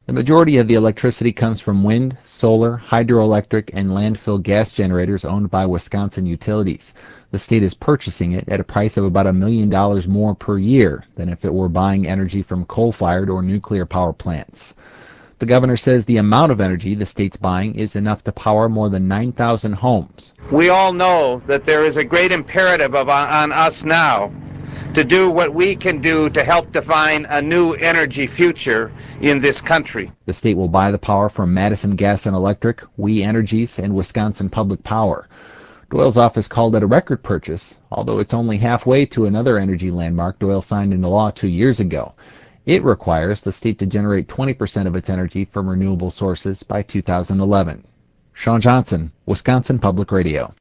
The majority of the electricity comes from wind, solar, hydroelectric, and landfill gas generators owned by Wisconsin utilities. The state is purchasing it at a price of about $1 million more per year than if it were buying energy from coal-fired or nuclear power plants. The governor says the amount of energy the state's buying is enough to power more than 9,000 homes. We all know that there is a great imperative on us now to do what we can do to help define a new energy future in this country. The state will buy the power from Madison Gas and Electric, We Energies, and Wisconsin Public Power. Doyle's office called it a record purchase, although it's only halfway to another energy landmark Doyle signed into law 2 years ago. It requires the state to generate 20% of its energy from renewable sources by 2011. Sean Johnson, Wisconsin Public Radio.